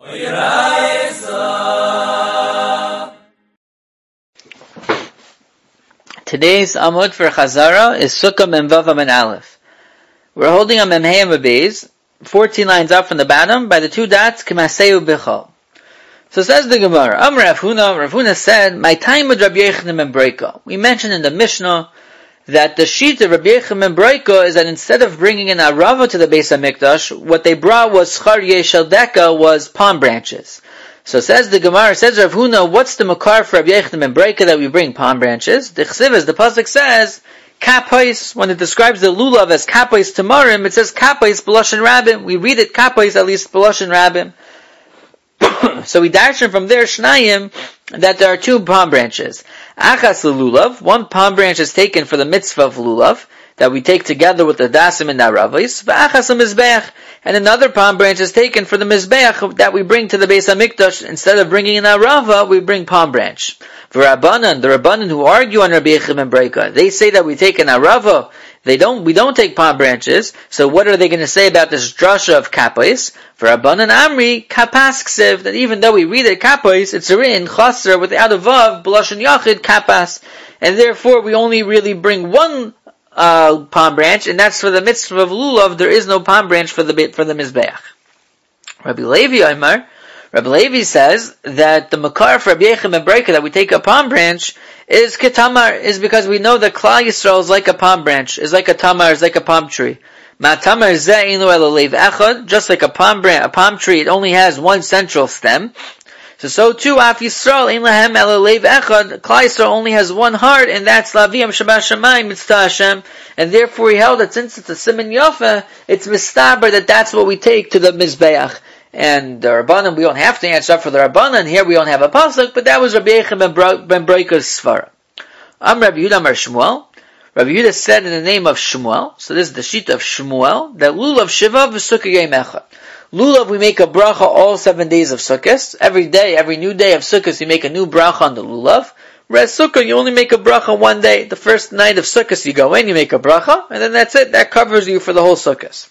Today's Amud for Chazara is Sukkah Mem Vav Amen Aleph. We're holding a Mem Hey and Beis, 14 lines up from the bottom, by the two dots, K'maseu B'chol. So says the Gemara, Rav Huna said, My time with Rabbi Yochanan ben Breika. We mentioned in the Mishnah that the sheet of Rabbi Yochanan ben Breika is that instead of bringing an arava to the Beis HaMikdash, what they brought was Schar Yeshel Deka, was palm branches. So says the Gemara, says Rav Huna, what's the makar for Rabbi Yochanan ben Breika that we bring palm branches? The Chsiv, the pasuk says, Kapais, when it describes the lulav as Kapais Tamarim, it says Kapais B'lashon Rabbim. We read it Kapais at least B'lashon Rabbim. So we darshan from there, Shnayim, that there are two palm branches. Achas lulav, one palm branch is taken for the mitzvah of lulav, that we take together with the dasim and the aravos, v'achas mizbeach, and another palm branch is taken for the mizbeach that we bring to the Beis HaMikdash. Instead of bringing an arava, we bring palm branch. The Rabbanan who argue on Rabbi Yochanan ben Breika, they say that we take an arava, we don't take palm branches, so what are they going to say about this drasha of kapais? For Rabbanan Amri, kapas ksiv, that even though we read it kapais, it's written chaser without a vav, b'lashon yachid kapas, and therefore we only really bring one palm branch, and that's for the mitzvah of lulav. There is no palm branch for the mizbeach. Rabbi Levi says that the makar for Rabbi Yochanan ben Breika that we take a palm branch is ketamar, is because we know that Klal Yisrael is like a palm branch, is like a tamar, is like a palm tree. Ma'tamar zeh inu elo leiv echad, just like a palm tree, it only has one central stem. So too, Af Yisrael ein lahem elo leiv echad, Klal Yisrael only has one heart, and that's Laviyam Shabbat Shamayim Mitzvah Hashem, and therefore he held that since it's a Siman Yafa, it's mistaber that's what we take to the Mizbeach. And the Rabbanan, we don't have to answer up for the Rabbanan. Here we don't have a pasuk, but that was Rabbi Yochanan ben Breika's svara. Rabbi Yehuda Amar Shmuel. Rabbi Yehuda said in the name of Shmuel, so this is the sheet of Shmuel, that lulav shiva v'sukkah yom echad. Lulav, we make a bracha all 7 days of Sukkot. Every day, every new day of Sukkot, you make a new bracha on the lulav. Whereas Sukkah, you only make a bracha one day. The first night of Sukkot, you go in, you make a bracha, and then that's it. That covers you for the whole Sukkot.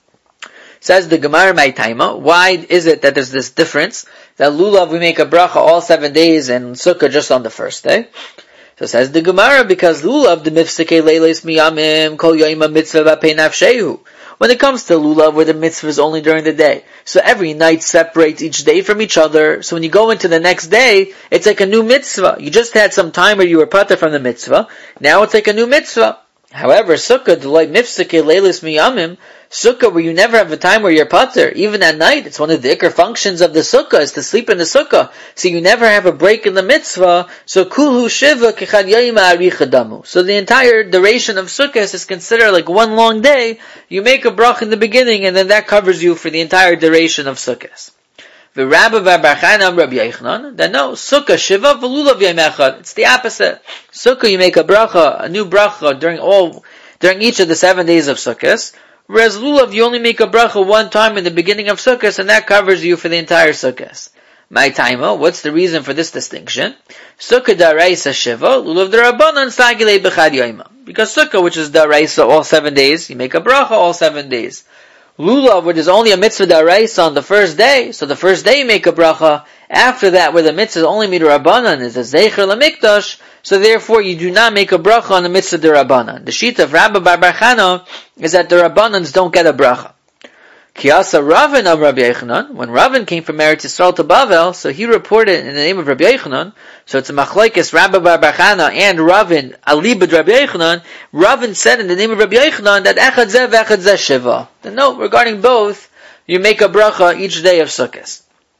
Says the Gemara my taima, why is it that there's this difference? That lulav we make a bracha all 7 days and sukkah just on the first day. So says the Gemara, because lulav the mifseke leilis miyamim kol yoyma mitzvah v'pei nafshehu. When it comes to lulav, where the mitzvah is only during the day, so every night separates each day from each other. So when you go into the next day, it's like a new mitzvah. You just had some time where you were pater from the mitzvah. Now it's like a new mitzvah. However, sukkah d'loi mifseke leilis miyamim, sukkah where you never have a time where you're pater, even at night, it's one of the ikar functions of the sukkah, is to sleep in the sukkah, so you never have a break in the mitzvah, so kulhu shiva kechad yayim ha'aricha damu. So the entire duration of sukkah is considered like one long day. You make a brach in the beginning, and then that covers you for the entire duration of sukkah. The Rabbi Bar Chanam Rabbi Yochanan, that no, sukkah shiva v'lulav yom echad. It's the opposite. Sukkah you make a bracha, a new bracha during each of the 7 days of sukkah. Whereas lulav, you only make a bracha one time in the beginning of Sukkot, and that covers you for the entire Sukkot. My taima, what's the reason for this distinction? Sukkah daraisa shiva, lulav darabanan sagilei b'chad yoyma. Because sukkah, which is daraisa all 7 days, you make a bracha all 7 days. Lulav, which is only a mitzvah daraisa on the first day, so the first day you make a bracha. After that, where the mitzvah is only midrabanan, is a zeicher lamikdash, so therefore you do not make a bracha on the mitzvah derabanan. The sheet of Rabbi Bar Chana is that the Rabbanans don't get a bracha. Kiyasa Ravin of Rabbi Yochanan, when Ravin came from Eretz Yisrael to Bavel, so he reported in the name of Rabbi Yochanan, so it's a machlokes Rabbi Bar Chana and Ravin, alibud Rabbi Yochanan. Ravin said in the name of Rabbi Yochanan that echad zeh v'echad zeh shiva. No, regarding both, you make a bracha each day of Sukkot.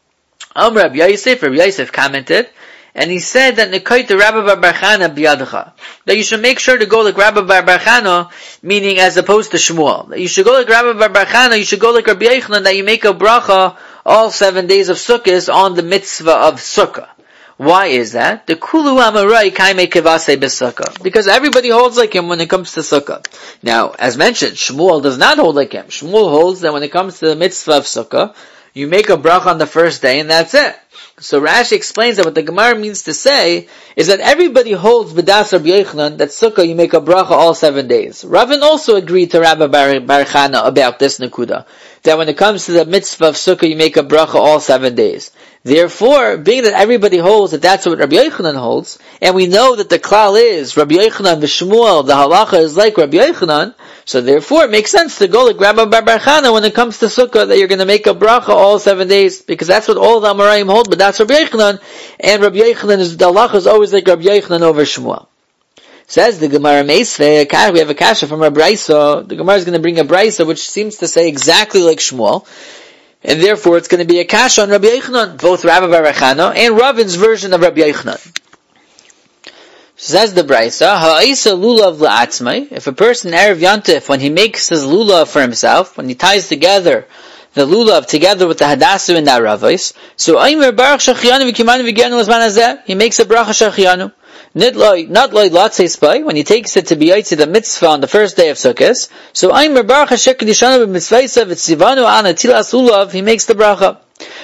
Rabbi Yosef commented, and he said that Nekait the Rabbi Bar Chana biyadacha, that you should make sure to go like Rabbi Bar Chana, meaning as opposed to Shmuel. That you should go like Rabbi Bar Chana, you should go like Rabbi Yochanan, that you make a bracha all 7 days of Sukkot on the mitzvah of Sukkah. Why is that? The Kulu Amarai Kaime Kevase B'Sukkah. Because everybody holds like him when it comes to Sukkah. Now, as mentioned, Shmuel does not hold like him. Shmuel holds that when it comes to the mitzvah of Sukkah, you make a bracha on the first day and that's it. So Rashi explains that what the Gemara means to say is that everybody holds b'das Rabbi Yochanan that Sukkah you make a bracha all 7 days. Ravin also agreed to Rabbi Bar Chana about this Nakuda, that when it comes to the mitzvah of Sukkah you make a bracha all 7 days. Therefore, being that everybody holds that that's what Rabbi Yochanan holds, and we know that the klal is Rabbi Yochanan v'Shmuel, the halacha is like Rabbi Yochanan, so therefore it makes sense to go like Rabbi Bar Chana when it comes to Sukkah, that you're going to make a bracha all 7 days, because that's what all the Amoraim hold, but that's Rabbi Yochanan, and Rabbi Yochanan is, the halacha is always like Rabbi Yochanan over Shmuel. Says the Gemara Meisvei, we have a kasha from a Braisa. The Gemara is going to bring a Braisa which seems to say exactly like Shmuel, and therefore it's going to be a kasha on Rabbi Yochanan, both Rabbi Bar Chana and Ravin's version of Rabbi Yochanan. Says the Braisa, Ha'isa lulav la'atzmai, if a person Erev Yantif, when he makes his lulav for himself, when he ties together the lulav together with the hadassu and the aravos, so Aimer Baruch Shachianu v'kimanu v'genu l'zman hazeh, he makes a bracha Shachianu. Not like Latzei Spai, when he takes it to be Yaitzi the mitzvah on the first day of Sukkot, so Aimer Baruch Hashem Kedishanu b'mitzvaysa v'tzivanu ana tilas lulav, he makes the bracha.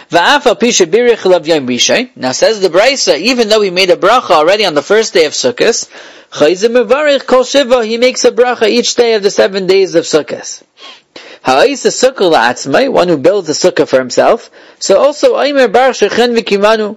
Now says the Braisa, even though he made a bracha already on the first day of Sukkot, he makes a bracha each day of the 7 days of Sukkot. One who builds a sukkah for himself, so also Aimer Baruch Shechen v'kimanu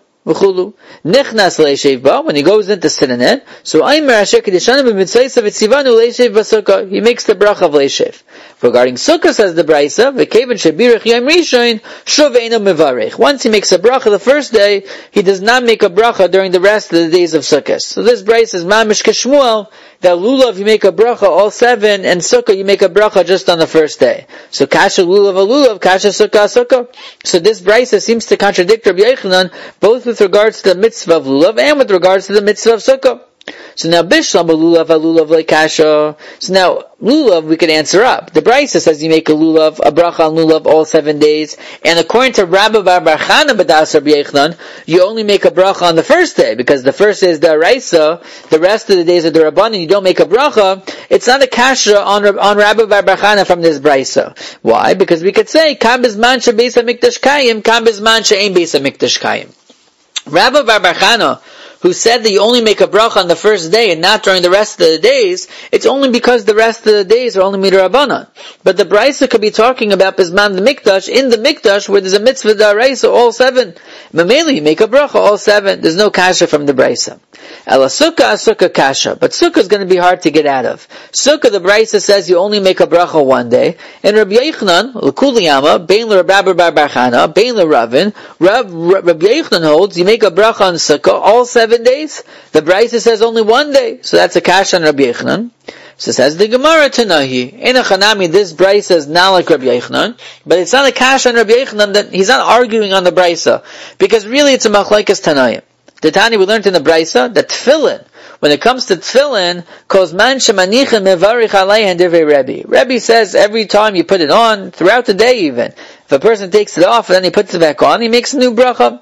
Nichnas leishev ba, when he goes in to sit in it, so Aimer Asher Kedishanu b'mitzvaysa v'tzivanu leishev b'sukkah, he makes the bracha of leishev. Regarding Sukkah, says the Braisa, v'keven shebirich yom rishon shuv eino mevarech. Once he makes a bracha the first day, he does not make a bracha during the rest of the days of Sukkot. So this Braisa is mamish k'shmuel, that lulav you make a bracha all 7, and Sukkah you make a bracha just on the first day. So kasha lulav a lulav, kasha sukkah a sukkah. So this Braisa seems to contradict Rabbi Yochanan, both with regards to the mitzvah of lulav and with regards to the mitzvah of sukkah. So now bishlam a lulav like kasha. So now lulav we could answer up. The Braisa says you make a bracha on lulav all 7 days, and according to Rabbi Bar Chana b'das Rabbi Yochanan, you only make a bracha on the first day, because the first day is the Araisa, the rest of the days are the Rabbanan, you don't make a bracha. It's not a kasha on Rabbi Bar Chana from this Braisa. Why? Because we could say kam bizman shebeis hamikdash kayim, kam bizman she'ein beis hamikdash kayim. Rabbi Bar Chana, who said that you only make a bracha on the first day and not during the rest of the days, it's only because the rest of the days are only midrabanan. But the Braisa could be talking about Bizman the Mikdash, in the Mikdash where there's a mitzvah da'araisa all 7. Mameli, you make a bracha all 7. There's no kasha from the Braisa. Ela sukkah kasha. But sukkah is going to be hard to get out of. Sukkah, the Braisa says you only make a bracha one day. And Rabbi Yochanan, l'kuliyama, bein l'Rabbi Bar Chana, bein l'Ravin, Rabbi Yochanan holds you make a bracha on sukkah all 7 days. The Braisa says only 1 day. So that's a kasha on Rabbi Yochanan. So says the Gemara Tanahi, in a Chanami, this Braisa is not like Rabbi Yochanan, but it's not a kasha on Rabbi Yochanan, that he's not arguing on the Braisa, because really it's a machlekes Tanayim. The Tani, we learned in the Braisa that tefillin, when it comes to tefillin, calls man shemanicha mevarich aleihen divrei Rebbe. Rebbe says every time you put it on, throughout the day even, if a person takes it off and then he puts it back on, he makes a new bracha.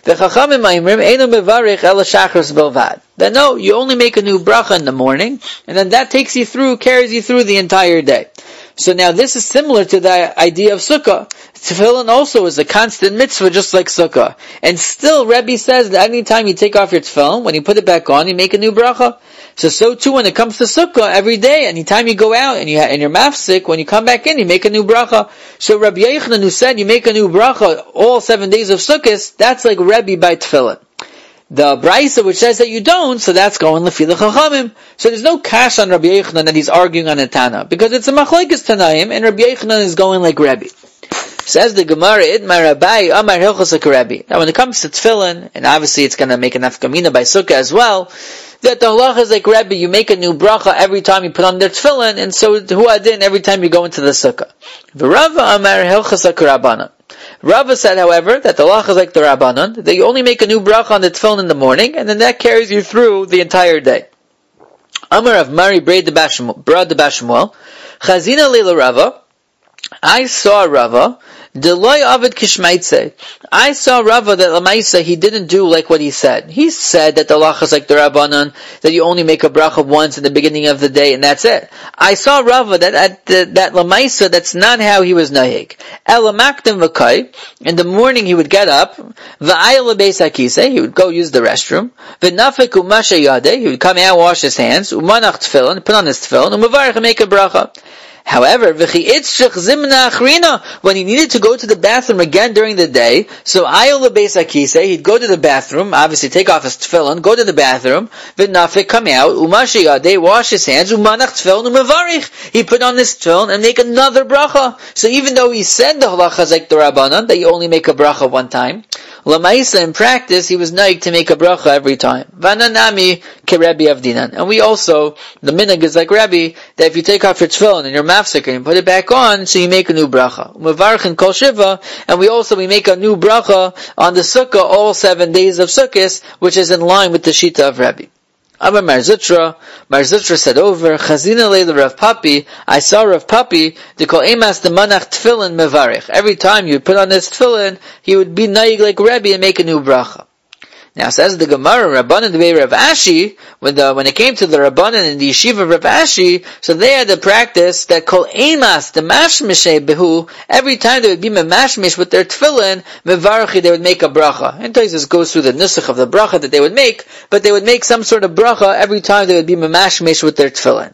Then no, you only make a new bracha in the morning, and then that takes you through, carries you through the entire day. So now this is similar to the idea of sukkah. Tefillin also is a constant mitzvah just like sukkah. And still Rebbe says that any time you take off your tefillin, when you put it back on, you make a new bracha. So too when it comes to sukkah, every day, anytime you go out and you're mafsik, when you come back in, you make a new bracha. So Rabbi Yochanan, who said you make a new bracha all 7 days of sukkahs, that's like Rebbe by tefillin. The Braisa which says that you don't, so that's going lefi the Chachamim. So there's no kash on Rabbi Yochanan that he's arguing on a Tana, because it's a machlekes Tanaim, and Rabbi Yochanan is going like Rebbe. Says the Gemara, Idmar Rabbi, Amar Hilchos Rebbe. Now when it comes to tefillin, and obviously it's going to make an nafkamina by sukkah as well, that the halacha is like Rebbe, you make a new bracha every time you put on their tefillin, and so huadin every time you go into the sukkah. V'Rava Amar Hilchos Rabbanan. Rava said, however, that the halacha is like the Rabbanan, that you only make a new bracha on the tefillin in the morning, and then that carries you through the entire day. Amar of Mari Brad the Bashmuel, Chazina Leila Rava, I saw Rava, Deloy Avid Kishmaitse. I saw Rava that Lamaisa he didn't do like what he said. He said that the halacha is like the Rabbanan, that you only make a bracha once in the beginning of the day and that's it. I saw Rava that that Lamaisa that's not how he was nahig. Elamaktim v'kai. In the morning he would get up. V'ayel beis hakise. He would go use the restroom. V'nafek u'mashe yade. He would come out, wash his hands. U'manach tefillin. Put on his tefillin. U'mavarich and make a bracha. However, when he needed to go to the bathroom again during the day, so he'd go to the bathroom, obviously take off his tefillin, go to the bathroom, v'nafik, come out, wash his hands, he put on his tefillin and make another bracha. So even though he said the halacha is like the Rabbanan, that you only make a bracha one time, Lamaisa, in practice, he was naik to make a bracha every time. Vananami ke Rabbi Avdinan. And we also, the minhag is like Rabbi, that if you take off your tefillin and your mafsek and you put it back on, so you make a new bracha. Umevarchen kol shiva, and we make a new bracha on the sukkah all 7 days of Sukkot, which is in line with the shita of Rabbi. Amar Mar Zutra said over, Chazina leila Rav Papi, I saw Rav Papi, to call emas the manach tefillin mevarich. Every time you put on this tefillin, he would be naig like Rabbi and make a new bracha. Now says the Gemara, Rabbanan the way Rav Ashi, when it came to the Rabbanan in the yeshiva of Rav Ashi, so they had the practice that kol emas the mashmishei behu, every time they would be memashmish with their tefillin, mevarachi, they would make a bracha. And Taisus goes through the nusach of the bracha that they would make, but they would make some sort of bracha every time they would be memashmish with their tefillin.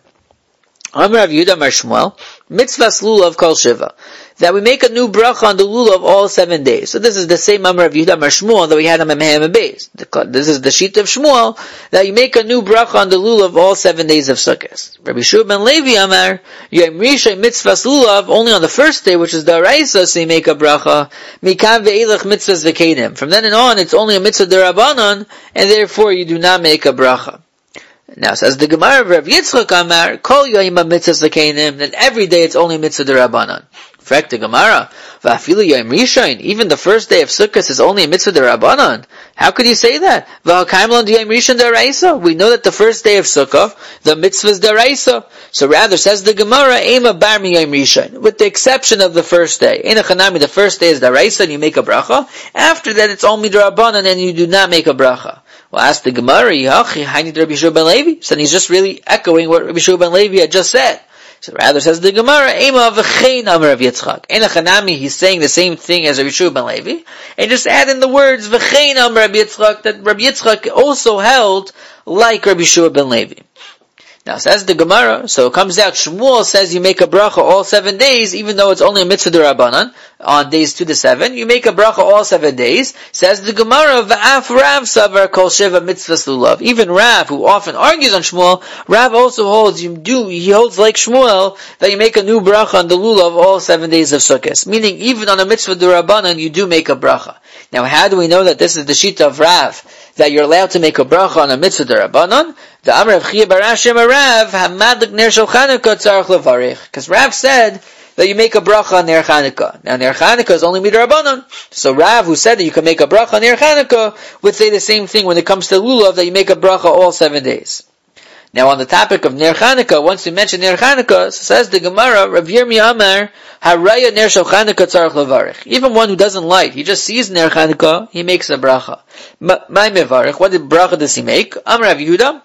Amar Rav Yehuda Amar Shmuel, mitzvahs lulav kol shiva, that we make a new bracha on the lulav all 7 days. So this is the same Amar Rav Yehuda Amar Shmuel that we had on Memhem and Beis. This is the sheet of Shmuel, that you make a new bracha on the lulav all 7 days of Sukkot. Rabbi Shua ben Levi Amar, Yom Rishon mitzvahs lulav, only on the first day, which is the Araisa, so you make a bracha. Mikan ve'elach mitzvahs v'kedim. From then on, it's only a mitzvah d'Rabbanan, and therefore you do not make a bracha. Now says the Gemara of Rav Yitzchak Amar, Kol Yoyim mitzvahs v'keinim, that every day it's only mitzvah d'Rabbanan. In fact, the Gemara, V'afilu Yom Rishon, even the first day of Sukkot is only a mitzvah d'Rabbanan. How could you say that? V'hakaimlan Yom Rishon d'Oraisa. We know that the first day of Sukkot, the mitzvah is d'Oraisa. So rather, says the Gemara, Ema bar mi Yom Rishon, with the exception of the first day. Eina chanami, the first day is d'Oraisa and you make a bracha. After that, it's only d'Rabbanan and you do not make a bracha. Well, ask the Gemara, Yachi, Haini Rabbi Shua ben Levi. So he's just really echoing what Rabbi Shua ben Levi had just said. So rather says the Gemara, Ema v'chein Amar Rav Yitzchak. Eina chanami, he's saying the same thing as Rabbi Shua ben Levi, and just add in the words v'chein Amar Rav Yitzchak, that Rabbi Yitzchak also held like Rabbi Shua ben Levi. Now says the Gemara, so it comes out, Shmuel says you make a bracha all 7 days, even though it's only a mitzvah d'Rabbanan, on days 2 to 7, you make a bracha all 7 days. Says the Gemara, V'af Rav savar kol shiva mitzvahs lulav. Even Rav, who often argues on Shmuel, Rav also holds, he holds like Shmuel, that you make a new bracha on the lulav all 7 days of Sukkot. Meaning, even on a mitzvah d'Rabbanan, you do make a bracha. Now how do we know that this is the shita of Rav, that you're allowed to make a bracha on a mitzvah d'Rabbanan? The Amar of Chia bar Ashi Amar Rav, Hamadlik ner shel Chanukah tzarich levarich. Because Rav said that you make a bracha on Ner Chanukah. Now Ner Chanukah is only midrabanan. So Rav, who said that you can make a bracha on Ner Chanukah, would say the same thing when it comes to lulav, that you make a bracha all 7 days. Now on the topic of Ner Chanukah, once we mention Ner Chanukah, says the Gemara, Rav Yirmi Amar, Haraya ner shel Chanukah tzarich levarich. Even one who doesn't light, he just sees Ner Chanukah, he makes a bracha. My mevarich, what bracha does he make? Amar Rav Yehuda,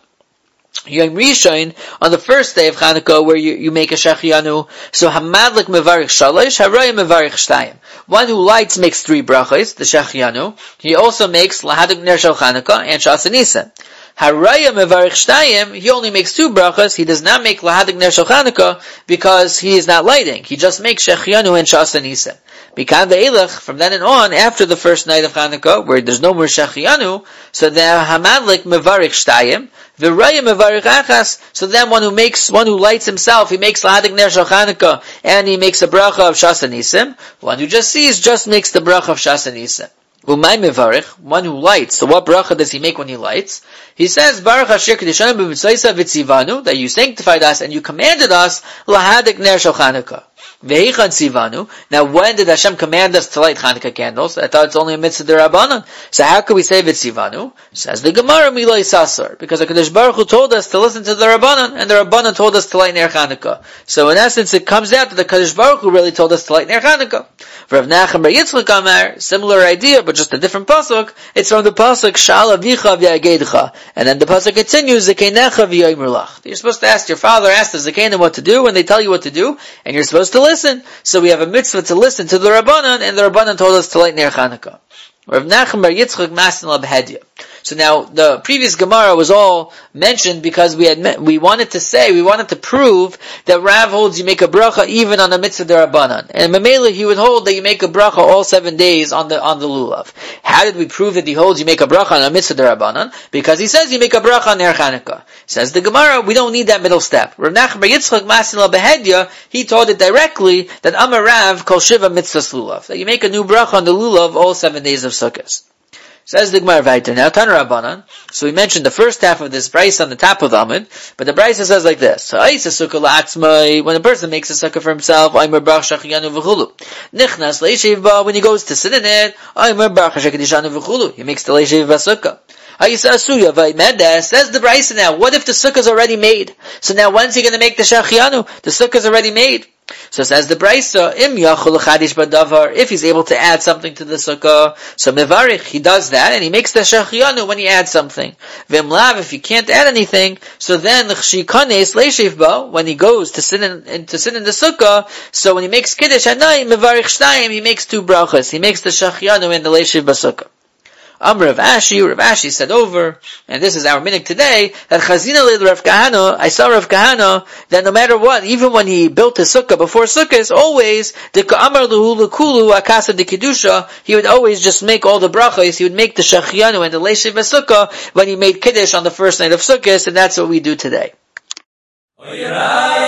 Yom Rishon, on the first day of Chanukah, where you make a Shechianu, so Hamadlik mevarich shalosh, Haraya mevarich shtayim. One who lights makes 3 brachos, the Shechianu. He also makes Lahadik ner shel Chanukah and Shas Nisa. Haraya mevarich shtayim, he only makes 2 brachos, he does not make Lahadik ner shel Chanukah, because he is not lighting. He just makes Shechianu and Shas Nisa. Because the Eilach, from then on, after the first night of Chanukah, where there's no more Shechianu, so the Hamadlik mevarich shtayim, the Raya mevarich achas, so then one who lights himself, he makes Lahadik ner shel Chanukah, and he makes a bracha of Shas Nisim. One who just sees, just makes the bracha of Shas Nisim. Umay mevarich, one who lights, so what bracha does he make when he lights? He says, Baruch Asher Kedishanu b'mitzvaysa v'tzivanu, that you sanctified us and you commanded us, Lahadik ner shel Chanukah. Ve'ichan tzivanu. Now, when did Hashem command us to light Chanukah candles? I thought it's only a mitzvah d'Rabbanan. So how could we say v'tzivanu? Says the Gemara, miloi sasar. Because the Kadosh Baruch Hu told us to listen to the Rabbanan, and the Rabbanan told us to light Ner Chanukah. So in essence, it comes out that the Kadosh Baruch Hu really told us to light Ner Chanukah. Rav Nachman bar Yitzchak Amar, similar idea, but just a different pasuk. It's from the pasuk Sha'al Avicha v'Yagedcha, and then the pasuk continues Zekeinecha v'Yomer Lach. You're supposed to ask your father, ask the Zekeinim what to do when they tell you what to do, and you're supposed to listen. So we have a mitzvah to listen to the Rabbanan, and the Rabbanan told us to light Ner Chanukah. Rav Nachman bar Yitzchak Masin Labhedya. So now, the previous Gemara was all mentioned because we wanted to prove that Rav holds you make a bracha even on a mitzvah d'Rabbanan. And Mamela, he would hold that you make a bracha all 7 days on the lulav. How did we prove that he holds you make a bracha on a mitzvah d'Rabbanan? Because he says you make a bracha on Ner Chanukah. Says the Gemara, we don't need that middle step. Rav Nachman bar Yitzchak Masin Labehedya, he taught it directly that Amar Rav kol shiva mitzvahs lulav. That you make a new bracha on the lulav all 7 days of Sukkot. Says the Gemara Vayter. Now, Tan Rabbanan. So we mentioned the first half of this brayso on the top of the Amud, but the brayso says like this: So, when a person makes a sukkah for himself, when he goes to sit in it, he makes the leishiv basukkah. Says the brayso now, what if the sukkah is already made? So now when's he going to make the shachianu? The sukkah is already made. So says the brayso, if he's able to add something to the sukkah, so mevarich, he does that, and he makes the shachianu when he adds something. V'imlav, if he can't add anything, so then when he goes to sit in the sukkah, so when he makes kiddush at night, mevarich shnayim, he makes 2 brachas. He makes the shachianu and the leishiv basukkah. Rav Ashi said over, and this is our minhag today, that Chazina led Rav Kahana, I saw Rav Kahana, that no matter what, even when he built his sukkah before sukkahs, always, the Ka'amar Luhu Lakulu Akasa de Kiddusha, he would always just make all the brachas, he would make the Shachianu and the Leishiv Sukkah when he made Kiddush on the first night of Sukkot, and that's what we do today.